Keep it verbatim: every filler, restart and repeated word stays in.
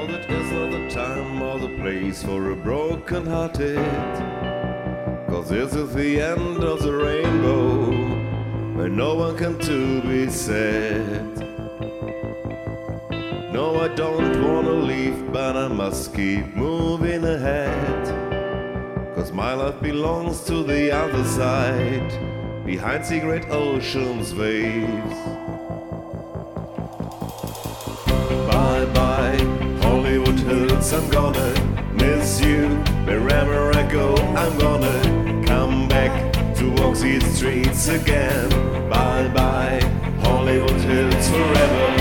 that is not the time or the place for a broken hearted. Cause this is the end of the rainbow, and no one can to be sad. No, I don't wanna leave, but I must keep moving ahead. Cause my life belongs to the other side, behind the great ocean's waves. Bye bye, Hollywood Hills, I'm gonna miss you. Wherever I go, I'm gonna come back to walk these streets again. Bye bye, Hollywood Hills forever.